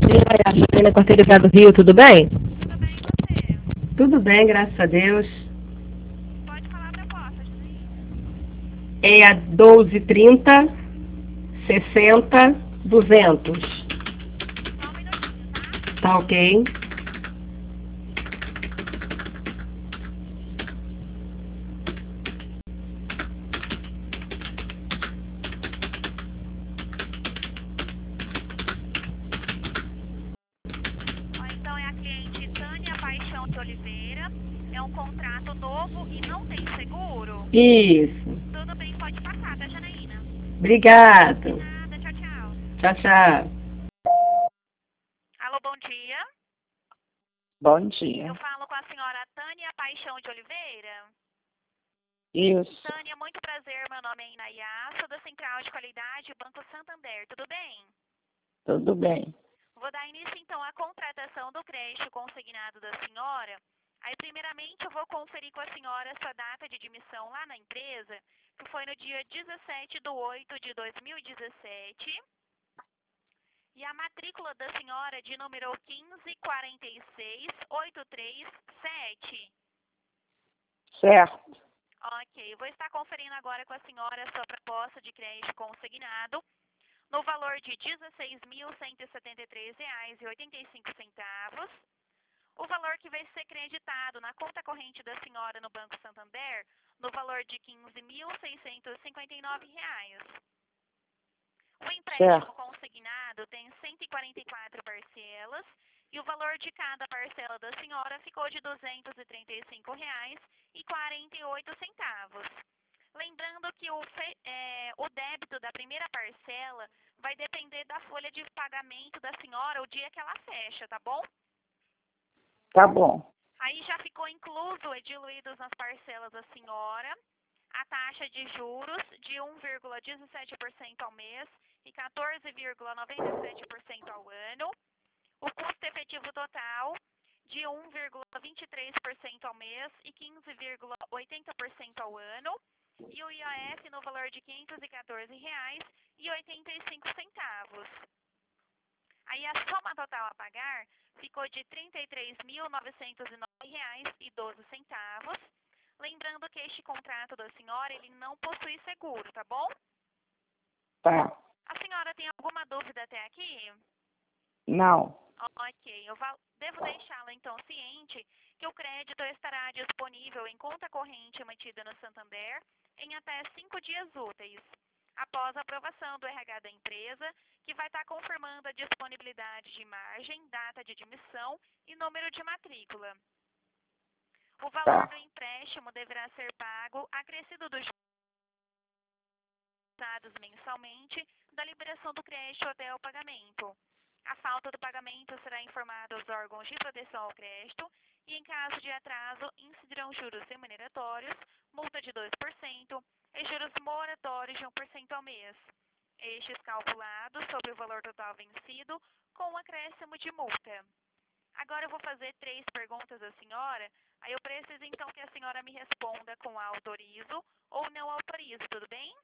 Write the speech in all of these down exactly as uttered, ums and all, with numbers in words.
dia, Janaína Cortez do Rio, tudo bem? Tudo bem, e você? Tudo bem, graças a Deus. Pode falar a proposta, Janaína. É a doze trinta, sessenta, duzentos. Só um minutinho, tá? Tá ok? Ó, então é a cliente Tânia Paixão de Oliveira. É um contrato novo e não tem seguro? Isso. Tudo bem, pode passar, tá, Janaína? De Obrigado. nada, tchau, tchau. Tchau, tchau. Alô, bom dia. Bom dia. Eu falo com a senhora Tânia Paixão de Oliveira. Isso, Tânia, muito prazer, meu nome é Inaiá, sou da Central de Qualidade Banco Santander, tudo bem? tudo bem. Vou dar início, então, à contratação do crédito consignado da senhora. Aí, primeiramente, eu vou conferir com a senhora a sua data de admissão lá na empresa, que foi no dia dezessete de oito de dois mil e dezessete. E a matrícula da senhora de número quinze quarenta e seis oitenta e três sete. Certo. Ok, vou estar conferindo agora com a senhora a sua proposta de crédito consignado no valor de dezesseis mil cento e setenta e três reais e oitenta e cinco centavos. O valor que vai ser creditado na conta corrente da senhora no Banco Santander no valor de quinze mil seiscentos e cinquenta e nove reais. O empréstimo Certo. consignado tem cento e quarenta e quatro parcelas e o valor de cada parcela da senhora ficou de duzentos e trinta e cinco reais e quarenta e oito centavos. Lembrando que o, fe, é, o débito da primeira parcela vai depender da folha de pagamento da senhora o dia que ela fecha, tá bom? Tá bom. Aí já ficou incluso e diluídos nas parcelas da senhora a taxa de juros de um vírgula dezessete por cento ao mês e quatorze vírgula noventa e sete por cento ao ano. O custo efetivo total de um vírgula vinte e três por cento ao mês e quinze vírgula oitenta por cento ao ano. E o I O F no valor de quinhentos e quatorze reais e oitenta e cinco centavos. Aí a soma total a pagar ficou de trinta e três mil novecentos e nove reais e doze centavos. Lembrando que este contrato da senhora, ele não possui seguro, tá bom? Tá. A senhora tem alguma dúvida até aqui? Não. Ok, eu devo deixá-la então ciente que o crédito estará disponível em conta corrente emitida no Santander em até cinco dias úteis, após a aprovação do R H da empresa, que vai estar confirmando a disponibilidade de margem, data de admissão e número de matrícula. O valor Tá. do empréstimo deverá ser pago acrescido dos juros dados mensalmente da liberação do crédito até o pagamento. A falta do pagamento será informada aos órgãos de proteção ao crédito e, em caso de atraso, incidirão juros remuneratórios, multa de dois por cento e juros moratórios de um por cento ao mês. Estes calculados sobre o valor total vencido com um acréscimo de multa. Agora eu vou fazer três perguntas à senhora, aí eu preciso então que a senhora me responda com autorizo ou não autorizo, tudo bem?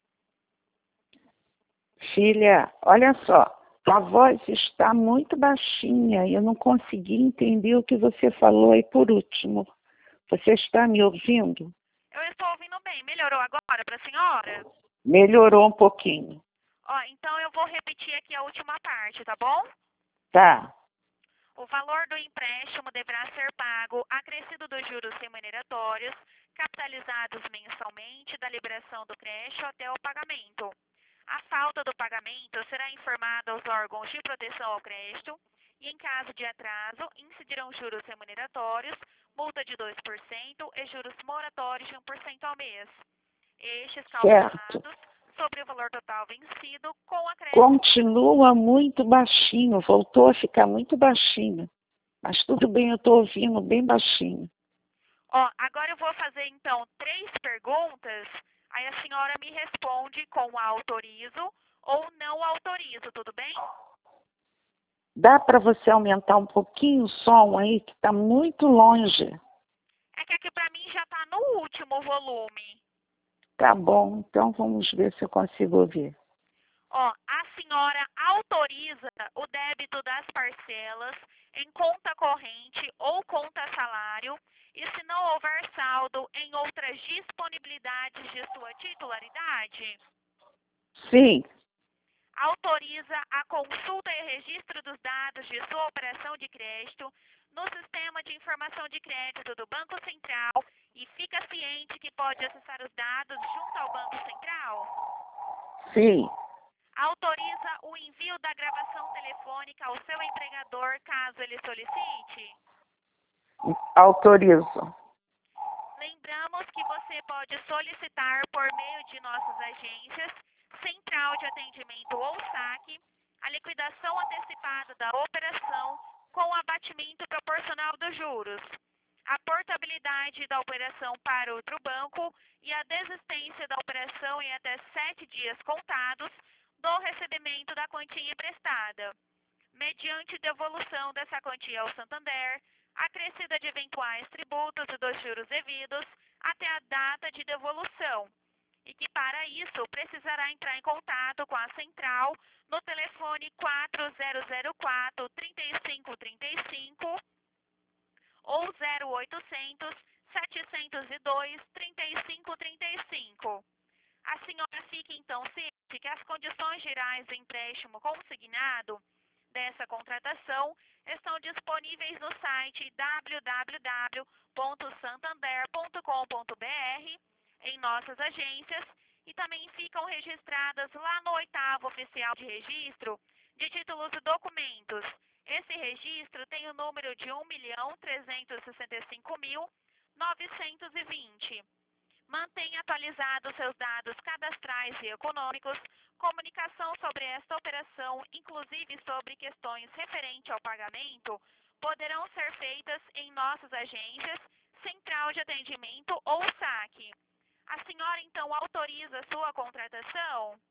Filha, olha só. A voz está muito baixinha e eu não consegui entender o que você falou aí por último. Você está me ouvindo? Eu estou ouvindo bem. Melhorou agora para a senhora? Melhorou um pouquinho. Ó, então eu vou repetir aqui a última parte, tá bom? Tá. O valor do empréstimo deverá ser pago acrescido dos juros remuneratórios, capitalizados mensalmente da liberação do crédito até o pagamento. A falta do pagamento será informada aos órgãos de proteção ao crédito e, em caso de atraso, incidirão juros remuneratórios, multa de dois por cento e juros moratórios de um por cento ao mês. Estes calculados Certo. sobre o valor total vencido com acréscimo. Continua muito baixinho, voltou a ficar muito baixinho. Mas tudo bem, eu estou ouvindo bem baixinho. Ó, agora eu vou fazer então três perguntas, aí a senhora me responde com autorizo ou não autorizo, tudo bem? Dá para você aumentar um pouquinho o som aí, que está muito longe. É que aqui para mim já está no último volume. Tá bom, então vamos ver se eu consigo ouvir. Ó, a senhora autoriza autoriza o débito das parcelas em conta corrente ou conta salário e se não houver saldo em outras disponibilidades de sua titularidade? Sim, Autoriza a consulta e registro dos dados de sua operação de crédito no Sistema de Informação de Crédito do Banco Central e fica ciente que pode acessar os dados junto ao Banco Central? sim, Autoriza o envio da gravação telefônica ao seu empregador caso ele solicite? autorizo. Lembramos que você pode solicitar por meio de nossas agências, Central de Atendimento ou saque, a liquidação antecipada da operação com abatimento proporcional dos juros, a portabilidade da operação para outro banco e a desistência da operação em até sete dias contados do recebimento da quantia emprestada, mediante devolução dessa quantia ao Santander, acrescida de eventuais tributos e dos juros devidos até a data de devolução, e que para isso precisará entrar em contato com a Central no telefone quatro zero zero quatro, três cinco três cinco ou zero oitocentos, setecentos e dois, trinta e cinco trinta e cinco. A senhora fique então ciente que as condições gerais do empréstimo consignado dessa contratação estão disponíveis no site w w w ponto santander ponto com ponto b r, em nossas agências, e também ficam registradas lá no oitavo oficial de registro de títulos e documentos. Esse registro tem o número de um milhão trezentos e sessenta e cinco mil novecentos e vinte. Mantenha atualizados seus dados cadastrais e econômicos, comunicação sobre esta operação, inclusive sobre questões referentes ao pagamento, poderão ser feitas em nossas agências, Central de Atendimento ou saque. A senhora então autoriza a sua contratação?